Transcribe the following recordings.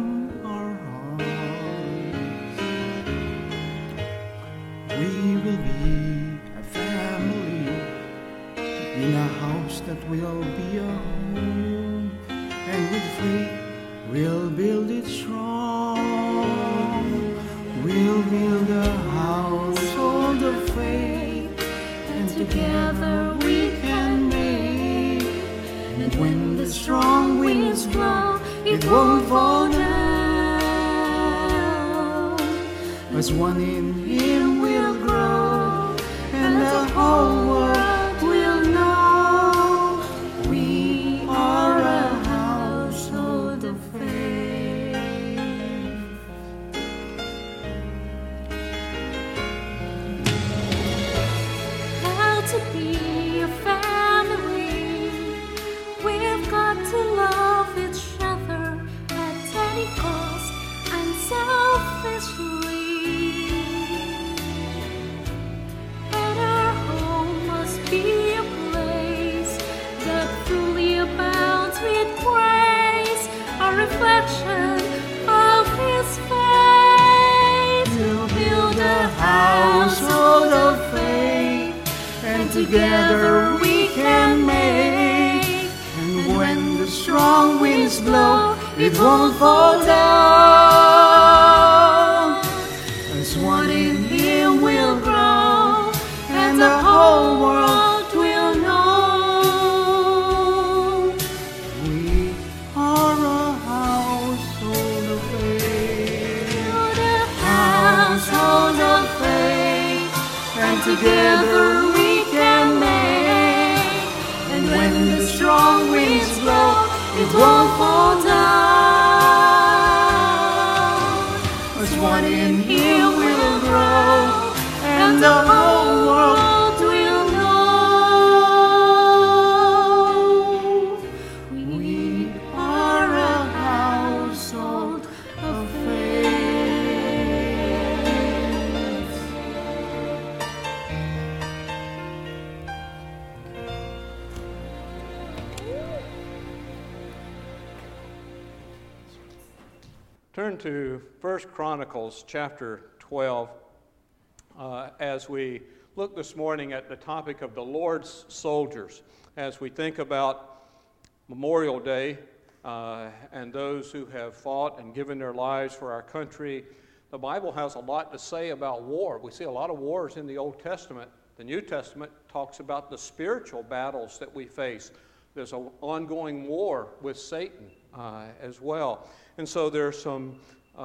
our hearts. We will be a family in a house that will be a home, and with faith we'll build it strong. We'll build a household of faith, and together we can make. And when the strong winds blow, it won't fall down. As one in Him we'll grow, and the whole world will know we are a household of faith. How to be a family? We've got to love each other at any cost, unselfishly. And our home must be a place that fully abounds with grace, a reflection of His face. We'll build a household of faith, and together we can make. And when the strong winds blow, it won't fall down. As one in Him we'll grow, and the whole world will know we are a household of faith. Build a Household of faith, and together we can make. And when the strong winds blow, it won't fall down. As one in Him will grow, and the whole world will know we are a household of faith. Turn to 1 Chronicles chapter 12 as we look this morning at the topic of the Lord's soldiers. As we think about Memorial Day and those who have fought and given their lives for our country, the Bible has a lot to say about war. We see a lot of wars in the Old Testament. The New Testament talks about the spiritual battles that we face. There's an ongoing war with Satan as well. And so there are some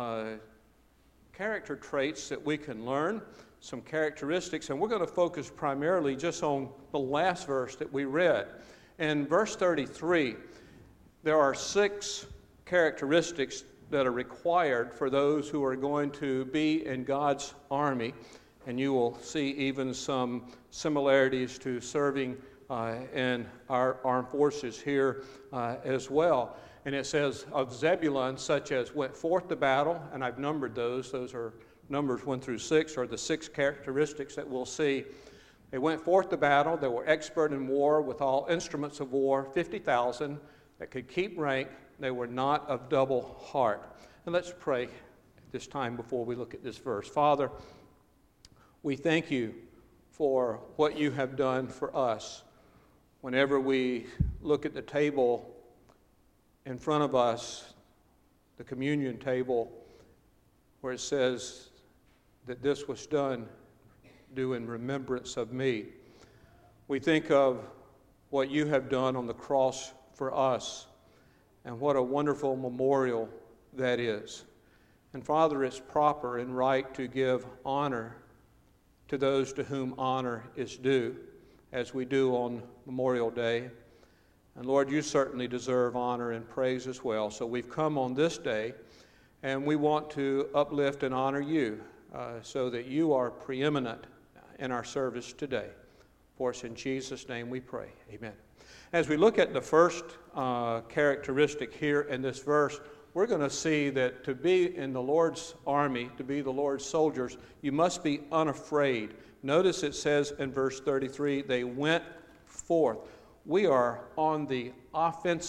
character traits that we can learn, some characteristics, and we're going to focus primarily just on the last verse that we read. In verse 33, there are 6 characteristics that are required for those who are going to be in God's army, and you will see even some similarities to serving in our armed forces here as well. And it says of Zebulun, such as went forth to battle, and I've numbered those. Those are numbers 1 through 6, are the 6 characteristics that we'll see. They went forth to battle. They were expert in war with all instruments of war, 50,000 that could keep rank. They were not of double heart. And let's pray this time before we look at this verse. Father, we thank you for what you have done for us. Whenever we look at the table in front of us, the communion table, where it says that this was done, do in remembrance of me. We think of what you have done on the cross for us, and what a wonderful memorial that is. And Father, it's proper and right to give honor to those to whom honor is due, as we do on Memorial Day. And Lord, you certainly deserve honor and praise as well. So we've come on this day, and we want to uplift and honor you so that you are preeminent in our service today. For us in Jesus' name we pray. Amen. As we look at the first characteristic here in this verse, we're going to see that to be in the Lord's army, to be the Lord's soldiers, you must be unafraid. Notice it says in verse 33, they went forth. We are on the offensive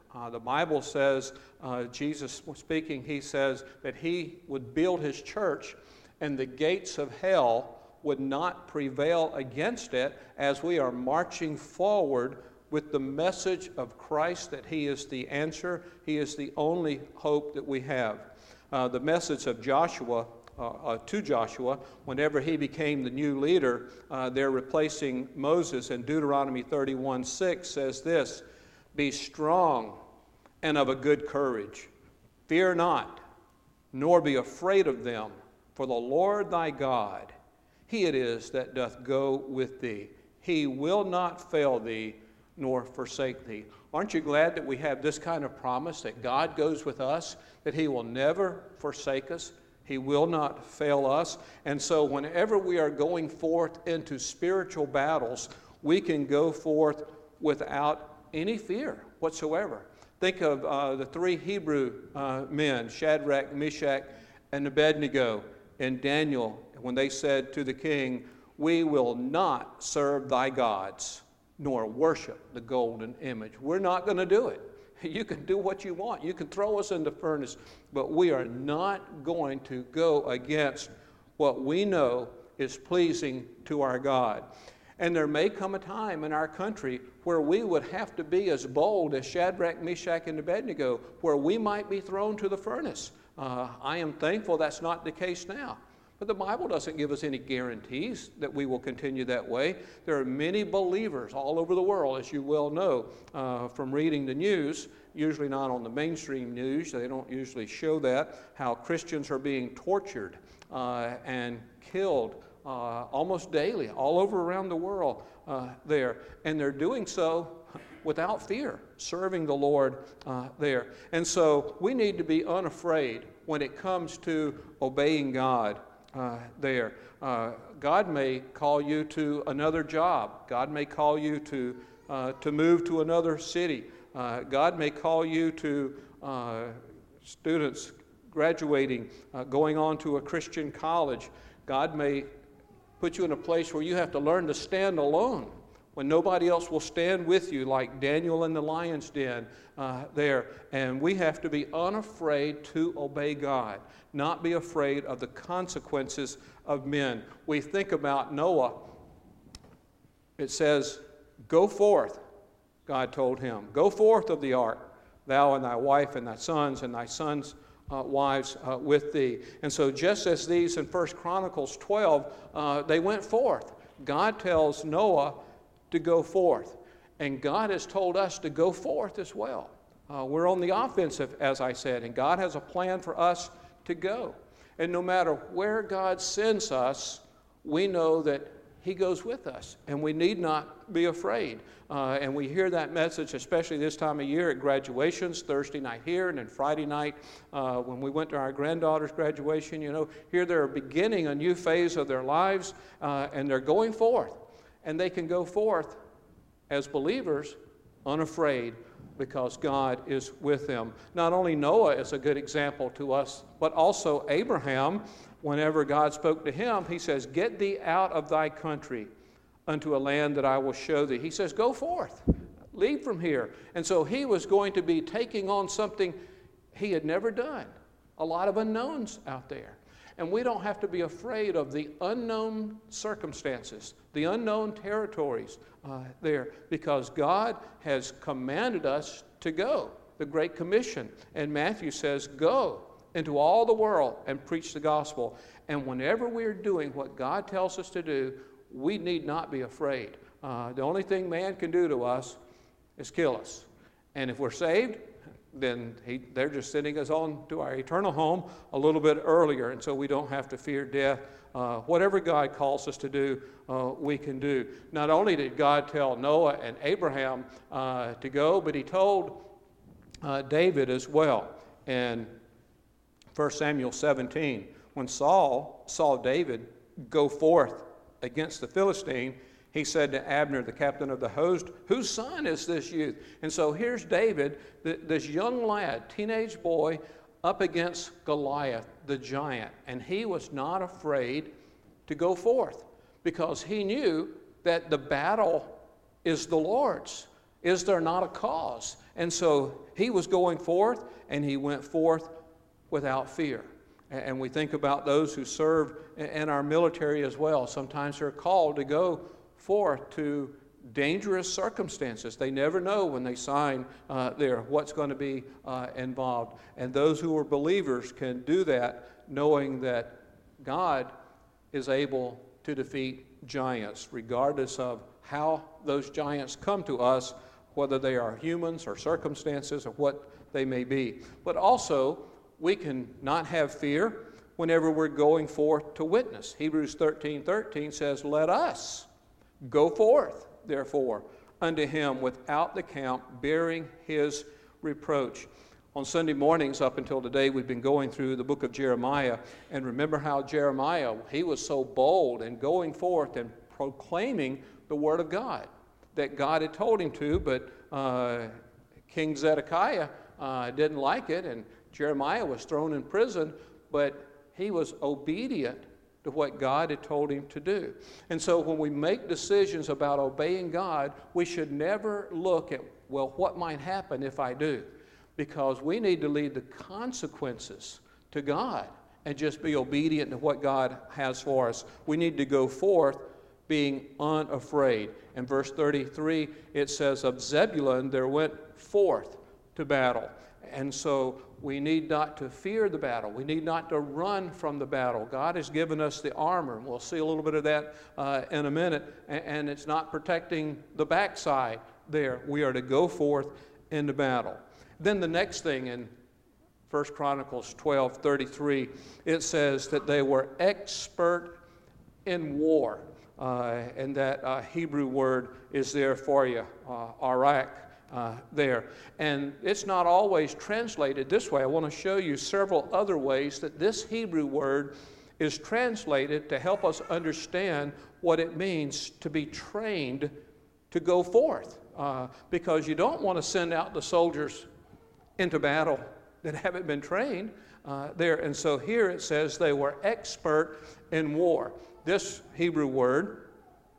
The Bible says, Jesus was speaking, he says that he would build his church and the gates of hell would not prevail against it as we are marching forward with the message of Christ, that he is the answer, he is the only hope that we have. The message of Joshua, to Joshua, whenever he became the new leader, they're replacing Moses, in Deuteronomy 31:6 says this, "Be strong and of a good courage. Fear not, nor be afraid of them, for the Lord thy God, he it is that doth go with thee. He will not fail thee, nor forsake thee." Aren't you glad that we have this kind of promise, that God goes with us, that he will never forsake us, he will not fail us? And so whenever we are going forth into spiritual battles, we can go forth without any fear whatsoever. Think of the three Hebrew men, Shadrach, Meshach, and Abednego, and Daniel, when they said to the king, "We will not serve thy gods, nor worship the golden image." We're not going to do it. You can do what you want. You can throw us in the furnace, but we are not going to go against what we know is pleasing to our God. And there may come a time in our country where we would have to be as bold as Shadrach, Meshach, and Abednego, where we might be thrown to the furnace. I am thankful that's not the case now. But the Bible doesn't give us any guarantees that we will continue that way. There are many believers all over the world, as you well know, from reading the news, usually not on the mainstream news, they don't usually show that, how Christians are being tortured and killed almost daily, all over around the world there. And they're doing so without fear, serving the Lord there. And so we need to be unafraid when it comes to obeying God there. God may call you to another job. God may call you to move to another city. God may call you to students graduating, going on to a Christian college. God may put you in a place where you have to learn to stand alone when nobody else will stand with you, like Daniel in the lion's den there. And we have to be unafraid to obey God, not be afraid of the consequences of men. We think about Noah. It says, "Go forth," God told him. "Go forth of the ark, thou and thy wife and thy sons wives with thee." And so just as these in 1 Chronicles 12, they went forth. God tells Noah to go forth. And God has told us to go forth as well. We're on the offensive, as I said, and God has a plan for us to go. And no matter where God sends us, we know that he goes with us, and we need not be afraid. And we hear that message, especially this time of year at graduations, Thursday night here, and then Friday night when we went to our granddaughter's graduation. You know, here they're beginning a new phase of their lives, and they're going forth. And they can go forth as believers unafraid because God is with them. Not only Noah is a good example to us, but also Abraham. Whenever God spoke to him, he says, "Get thee out of thy country unto a land that I will show thee." He says, "Go forth, leave from here." And so he was going to be taking on something he had never done, a lot of unknowns out there. And we don't have to be afraid of the unknown circumstances, the unknown territories there, because God has commanded us to go, the Great Commission. And Matthew says, "Go into all the world and preach the gospel." And whenever we're doing what God tells us to do, we need not be afraid. The only thing man can do to us is kill us. And if we're saved, then they're just sending us on to our eternal home a little bit earlier, and so we don't have to fear death. Whatever God calls us to do, we can do. Not only did God tell Noah and Abraham to go, but he told David as well. And 1 Samuel 17, when Saul saw David go forth against the Philistine, he said to Abner, the captain of the host, "Whose son is this youth?" And so here's David, this young lad, teenage boy, up against Goliath, the giant. And he was not afraid to go forth because he knew that the battle is the Lord's. Is there not a cause? And so he was going forth, and he went forth without fear. And we think about those who serve in our military as well. Sometimes they're called to go forth to dangerous circumstances. They never know when they sign there what's going to be involved. And those who are believers can do that knowing that God is able to defeat giants, regardless of how those giants come to us, whether they are humans or circumstances or what they may be. But also, we can not have fear whenever we're going forth to witness. Hebrews 13:13 says, "Let us go forth, therefore, unto him without the count, bearing his reproach." On Sunday mornings up until today, we've been going through the book of Jeremiah. And remember how Jeremiah, he was so bold in going forth and proclaiming the word of God that God had told him to, but King Zedekiah didn't like it, and Jeremiah was thrown in prison, but he was obedient to what God had told him to do. And so when we make decisions about obeying God, we should never look at, well, what might happen if I do? Because we need to leave the consequences to God and just be obedient to what God has for us. We need to go forth being unafraid. In verse 33, it says, "Of Zebulun there went forth to battle." And so we need not to fear the battle. We need not to run from the battle. God has given us the armor, and we'll see a little bit of that in a minute. And it's not protecting the backside there. We are to go forth into battle. Then the next thing in 1 Chronicles 12:33, it says that they were expert in war. And that Hebrew word is there for you, arak. There. And it's not always translated this way. I want to show you several other ways that this Hebrew word is translated to help us understand what it means to be trained to go forth. Because you don't want to send out the soldiers into battle that haven't been trained there. And so here it says they were expert in war. This Hebrew word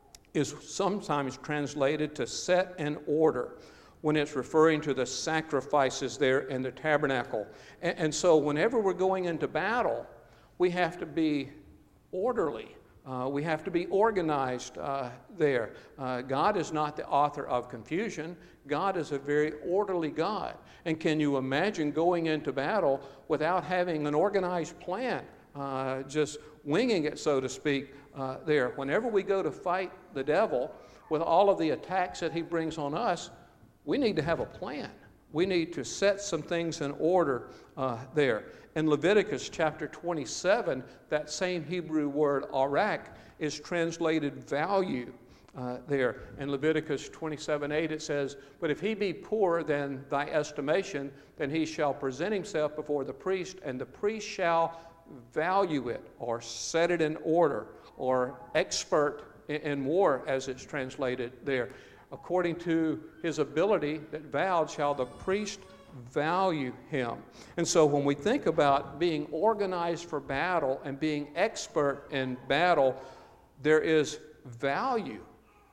is sometimes translated to set in order, when it's referring to the sacrifices there in the tabernacle. And so whenever we're going into battle, we have to be orderly. We have to be organized there. God is not the author of confusion. God is a very orderly God. And can you imagine going into battle without having an organized plan, just winging it, so to speak, there? Whenever we go to fight the devil with all of the attacks that he brings on us, we need to have a plan. We need to set some things in order there. In Leviticus chapter 27, that same Hebrew word arak is translated value there. In Leviticus 27:8 it says, "But if he be poorer than thy estimation, then he shall present himself before the priest, and the priest shall value it," or set it in order, or expert in war, as it's translated there. "According to his ability that vowed shall the priest value him." And so when we think about being organized for battle and being expert in battle, there is value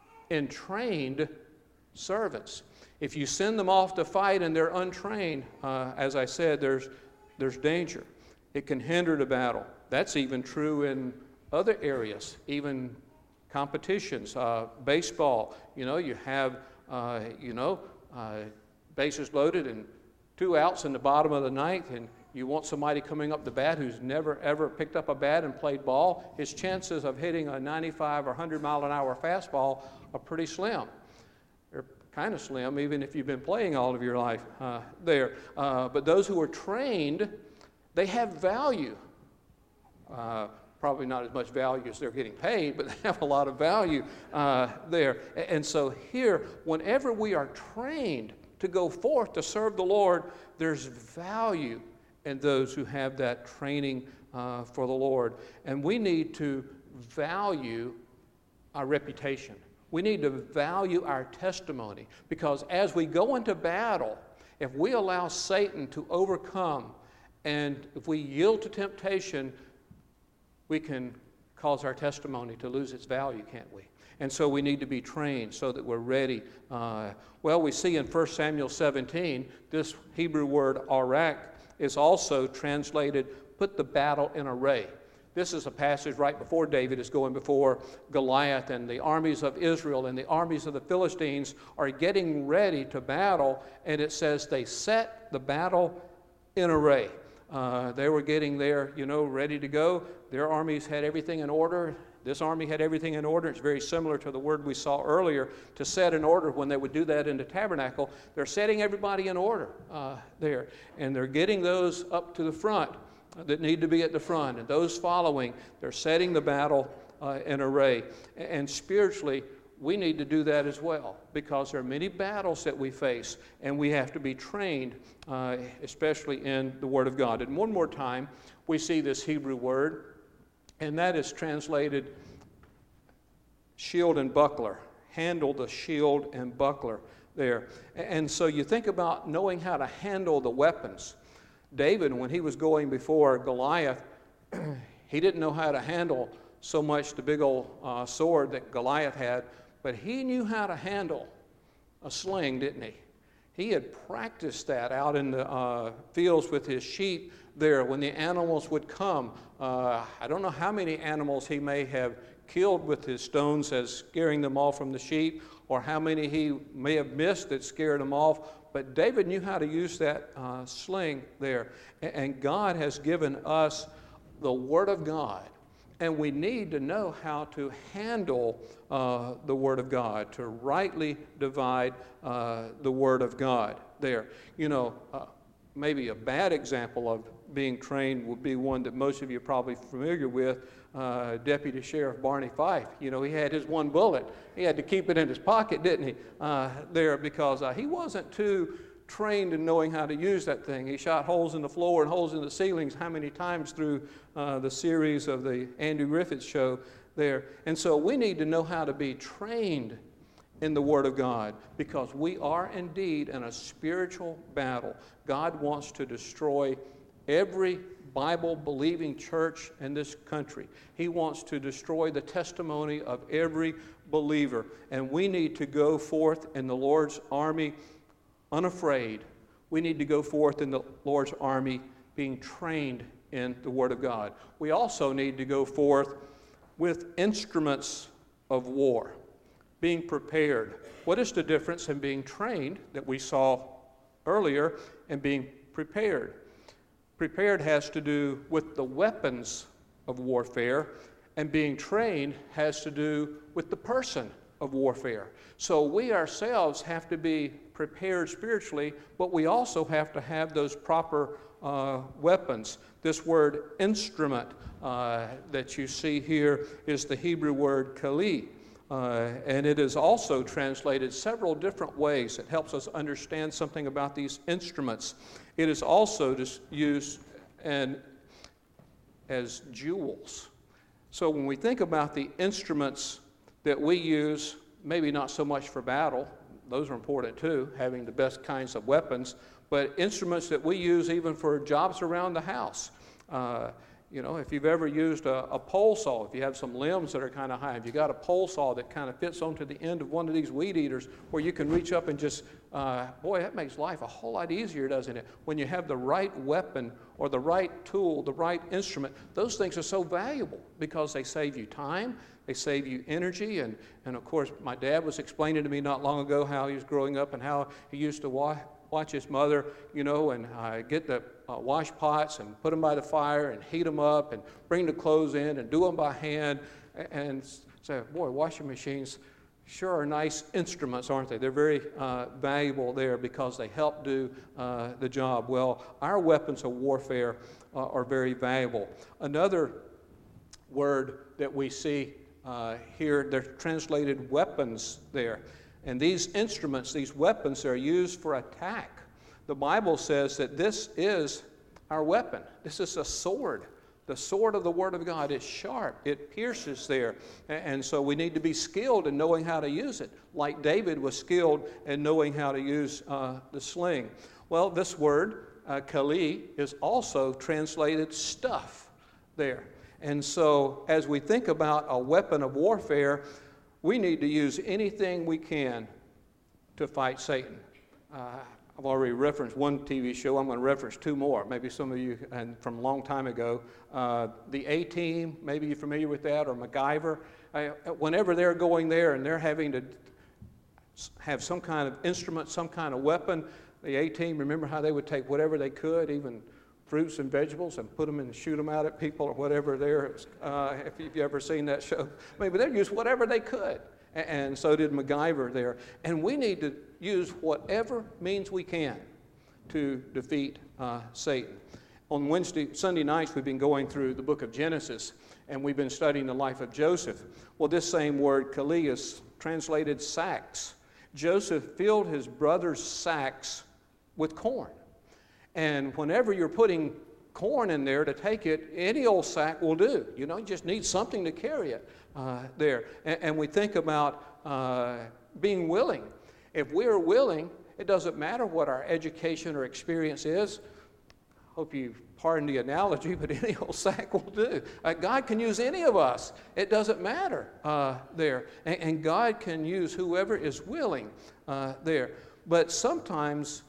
in trained servants. If you send them off to fight and they're untrained, as I said, there's danger. It can hinder the battle. That's even true in other areas, even competitions, baseball. You have, bases loaded and 2 outs in the bottom of the ninth, and you want somebody coming up the bat who's never ever picked up a bat and played ball. His chances of hitting a 95 or 100 mile an hour fastball are pretty slim. They're kind of slim even if you've been playing all of your life there. But those who are trained, they have value. Probably not as much value as they're getting paid, but they have a lot of value there. And so here, whenever we are trained to go forth to serve the Lord, there's value in those who have that training for the Lord. And we need to value our reputation. We need to value our testimony, because as we go into battle, if we allow Satan to overcome, and if we yield to temptation, we can cause our testimony to lose its value, can't we? And so we need to be trained so that we're ready. Well, we see in 1 Samuel 17, this Hebrew word arak is also translated, put the battle in array. This is a passage right before David is going before Goliath, and the armies of Israel and the armies of the Philistines are getting ready to battle, and it says they set the battle in array. They were getting there, ready to go. Their armies had everything in order. This army had everything in order. It's very similar to the word we saw earlier, to set in order. When they would do that in the tabernacle, they're setting everybody in order there. And they're getting those up to the front that need to be at the front. And those following, they're setting the battle in array. And spiritually, we need to do that as well, because there are many battles that we face, and we have to be trained, especially in the Word of God. And one more time, we see this Hebrew word, and that is translated shield and buckler. Handle the shield and buckler there. And so you think about knowing how to handle the weapons. David, when he was going before Goliath, he didn't know how to handle so much the big old sword that Goliath had, but he knew how to handle a sling, didn't he? He had practiced that out in the fields with his sheep there when the animals would come. I don't know how many animals he may have killed with his stones as scaring them off from the sheep, or how many he may have missed that scared them off. But David knew how to use that sling there. And God has given us the Word of God. And we need to know how to handle the Word of God, to rightly divide the Word of God there. Maybe a bad example of being trained would be one that most of you are probably familiar with, Deputy Sheriff Barney Fife. He had his one bullet. He had to keep it in his pocket, didn't he, there, because he wasn't too trained in knowing how to use that thing. He shot holes in the floor and holes in the ceilings how many times through the series of the Andy Griffith Show there. And so we need to know how to be trained in the Word of God, because we are indeed in a spiritual battle. God wants to destroy every Bible-believing church in this country. He wants to destroy the testimony of every believer. And we need to go forth in the Lord's army unafraid. We need to go forth in the Lord's army being trained in the Word of God. We also need to go forth with instruments of war, being prepared. What is the difference in being trained that we saw earlier and being prepared? Prepared has to do with the weapons of warfare, and being trained has to do with the person of warfare. So we ourselves have to be prepared spiritually, but we also have to have those proper weapons. This word instrument that you see here is the Hebrew word kali, and it is also translated several different ways. It helps us understand something about these instruments. It is also used as jewels. So when we think about the instruments that we use, maybe not so much for battle, those are important too, having the best kinds of weapons, but instruments that we use even for jobs around the house. If you've ever used a pole saw, if you have some limbs that are kind of high, if you got a pole saw that kind of fits onto the end of one of these weed eaters where you can reach up and just, boy, that makes life a whole lot easier, doesn't it? When you have the right weapon or the right tool, the right instrument, those things are so valuable because they save you time, they save you energy, and of course, my dad was explaining to me not long ago how he was growing up and how he used to watch his mother, and get the wash pots and put them by the fire and heat them up and bring the clothes in and do them by hand, and say, boy, washing machines sure are nice instruments, aren't they? They're very valuable there because they help do the job. Well, our weapons of warfare are very valuable. Another word that we see here, they're translated weapons there. And these instruments, these weapons, are used for attack. The Bible says that this is our weapon. This is a sword. The sword of the Word of God is sharp. It pierces there. And so we need to be skilled in knowing how to use it, like David was skilled in knowing how to use the sling. Well, this word, kali, is also translated stuff there. And so as we think about a weapon of warfare, we need to use anything we can to fight Satan. I've already referenced one TV show. I'm going to reference two more. Maybe some of you, and from a long time ago, the A-Team, maybe you're familiar with that, or MacGyver. Whenever they're going there and they're having to have some kind of instrument, some kind of weapon, the A-Team, remember how they would take whatever they could, even fruits and vegetables, and put them and shoot them out at people or whatever there. If you've ever seen that show, maybe they'd use whatever they could. And so did MacGyver there. And we need to use whatever means we can to defeat Satan. On Sunday nights, we've been going through the book of Genesis, and we've been studying the life of Joseph. Well, this same word, kali, is translated sacks. Joseph filled his brother's sacks with corn. And whenever you're putting corn in there to take it, any old sack will do. You just need something to carry it there. And we think about being willing. If we're willing, it doesn't matter what our education or experience is. Hope you pardon the analogy, but any old sack will do. God can use any of us. It doesn't matter there. And God can use whoever is willing there. But sometimes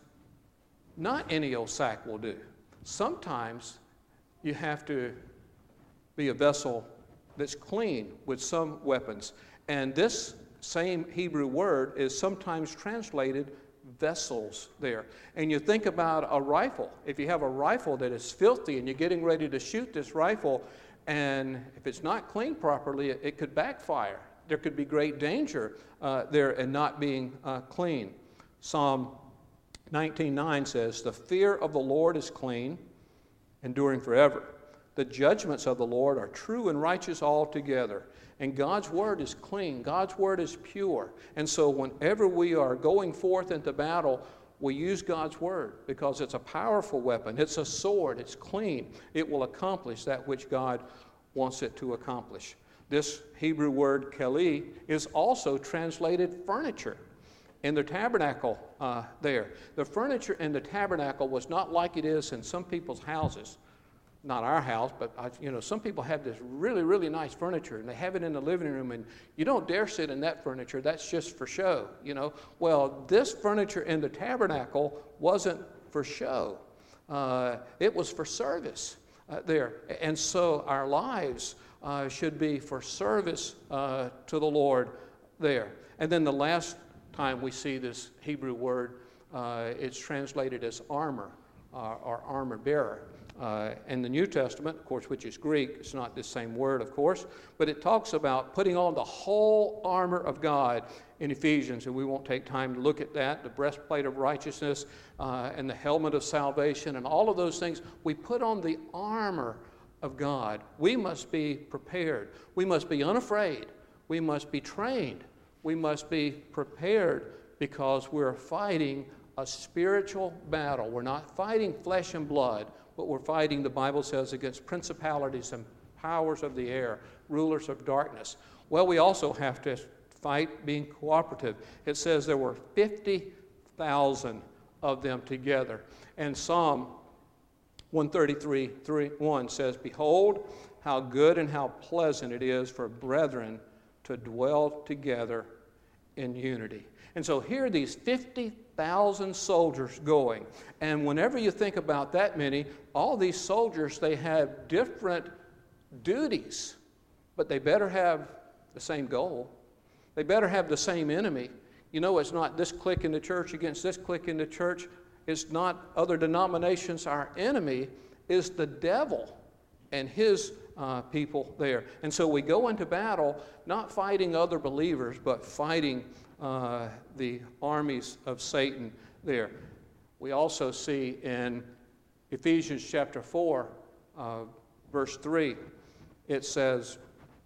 not any old sack will do. Sometimes you have to be a vessel that's clean with some weapons. And this same Hebrew word is sometimes translated vessels there. And you think about a rifle. If you have a rifle that is filthy and you're getting ready to shoot this rifle, and if it's not cleaned properly, it could backfire. There could be great danger there in not being clean. Psalm 19:9 says, "The fear of the Lord is clean, enduring forever. The judgments of the Lord are true and righteous altogether." And God's word is clean. God's word is pure. And so whenever we are going forth into battle, we use God's word because it's a powerful weapon. It's a sword. It's clean. It will accomplish that which God wants it to accomplish. This Hebrew word kali is also translated furniture. In the tabernacle there. The furniture in the tabernacle was not like it is in some people's houses. Not our house, but some people have this really, really nice furniture, and they have it in the living room, and you don't dare sit in that furniture. That's just for show, Well, this furniture in the tabernacle wasn't for show. It was for service there. And so our lives should be for service to the Lord there. And then the last time we see this Hebrew word, it's translated as armor or armor bearer. In the New Testament, of course, which is Greek, it's not the same word, of course, but it talks about putting on the whole armor of God in Ephesians, and we won't take time to look at that, the breastplate of righteousness and the helmet of salvation and all of those things. We put on the armor of God. We must be prepared. We must be unafraid. We must be trained. We must be prepared because we're fighting a spiritual battle. We're not fighting flesh and blood, but we're fighting, the Bible says, against principalities and powers of the air, rulers of darkness. Well, we also have to fight being cooperative. It says there were 50,000 of them together. And Psalm 133:1 says, "Behold, how good and how pleasant it is for brethren to dwell together in unity." And so here are these 50,000 soldiers going. And whenever you think about that many, all these soldiers, they have different duties, but they better have the same goal. They better have the same enemy. It's not this clique in the church against this clique in the church. It's not other denominations. Our enemy is the devil and his people there. And so we go into battle not fighting other believers, but fighting the armies of Satan there. We also see in Ephesians chapter 4, verse 3, it says,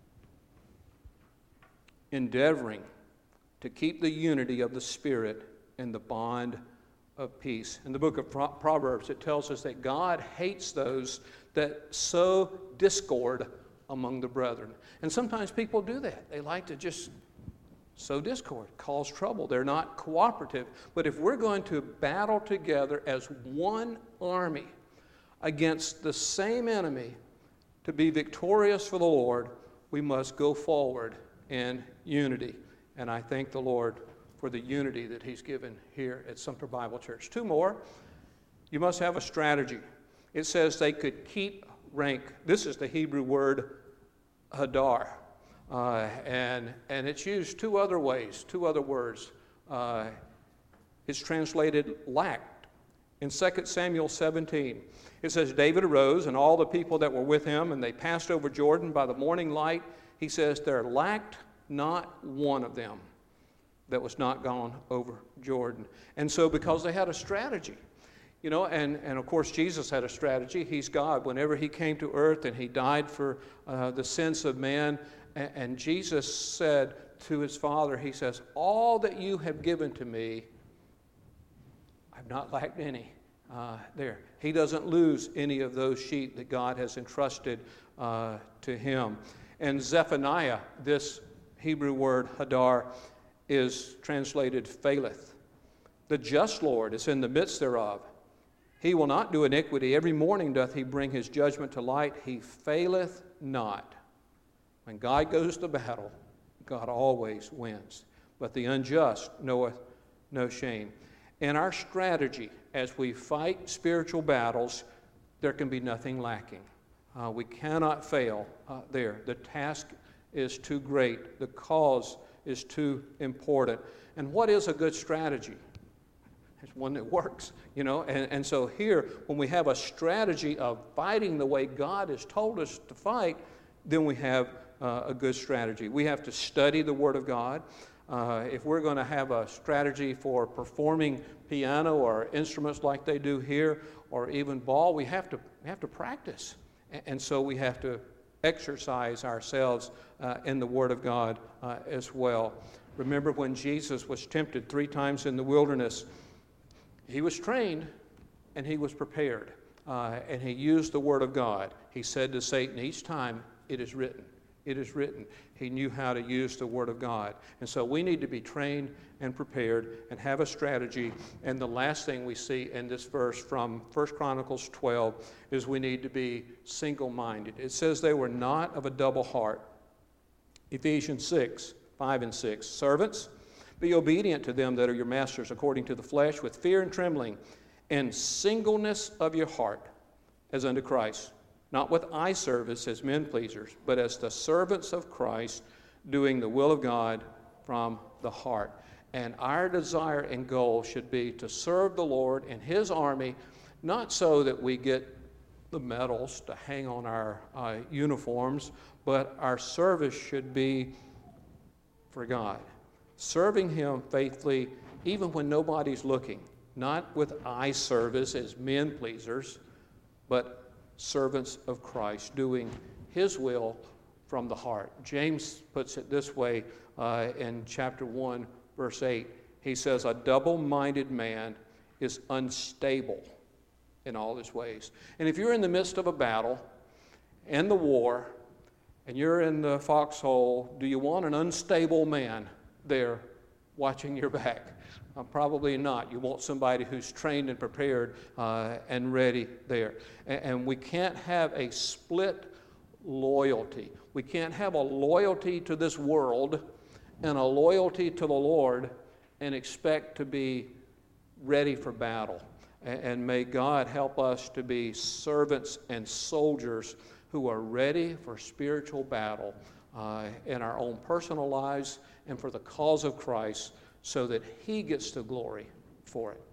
"Endeavoring to keep the unity of the Spirit in the bond of peace." In the book of Proverbs, it tells us that God hates those that sow discord among the brethren. And sometimes people do that. They like to just sow discord, cause trouble. They're not cooperative. But if we're going to battle together as one army against the same enemy, To be victorious for the Lord, we must go forward in unity. And I thank the Lord for the unity that He's given here at Sumter Bible Church. Two more. You must have a strategy. It says they could keep rank. This is the Hebrew word hadar. And it's used two other ways, two other words. It's translated lacked. In 2 Samuel 17, it says, David arose and all the people that were with him, and they passed over Jordan by the morning light. He says, there lacked not one of them that was not gone over Jordan. And so because they had a strategy, you know, and of course Jesus had a strategy. He's God. Whenever He came to earth and He died for the sins of man, and Jesus said to His Father, He says, all that you have given to me, I've not lacked any. There. He doesn't lose any of those sheep that God has entrusted to Him. And Zephaniah, this Hebrew word hadar, is translated faileth. The just Lord is in the midst thereof. He will not do iniquity. Every morning doth He bring His judgment to light. He faileth not. When God goes to battle, God always wins. But the unjust knoweth no shame. In our strategy, as we fight spiritual battles, there can be nothing lacking. We cannot fail there. The task is too great. The cause is too important. And what is a good strategy? It's one that works, you know. And so here, when we have a strategy of fighting the way God has told us to fight, then we have a good strategy. We have to study the Word of God. If we're going to have a strategy for performing piano or instruments like they do here, or even ball, we have to practice. And so we have to exercise ourselves in the Word of God as well. Remember when Jesus was tempted 3 times in the wilderness, He was trained and He was prepared. And He used the Word of God. He said to Satan each time, it is written. It is written. He knew how to use the Word of God. And so we need to be trained and prepared and have a strategy. And the last thing we see in this verse from 1 Chronicles 12 is we need to be single-minded. It says they were not of a double heart. Ephesians 6, 5 and 6. Servants, be obedient to them that are your masters according to the flesh, with fear and trembling, and singleness of your heart, as unto Christ. Not with eye service as men pleasers, but as the servants of Christ, doing the will of God from the heart. And our desire and goal should be to serve the Lord and His army, not so that we get the medals to hang on our uniforms, but our service should be for God. Serving Him faithfully, even when nobody's looking. Not with eye service as men pleasers, but servants of Christ, doing His will from the heart. James puts it this way in chapter 1, verse 8. He says, a double-minded man is unstable in all his ways. And if you're in the midst of a battle and the war, and you're in the foxhole, do you want an unstable man there watching your back? Probably not. You want somebody who's trained and prepared and ready there. And we can't have a split loyalty. We can't have a loyalty to this world and a loyalty to the Lord and expect to be ready for battle. And may God help us to be servants and soldiers who are ready for spiritual battle in our own personal lives and for the cause of Christ, so that He gets the glory for it.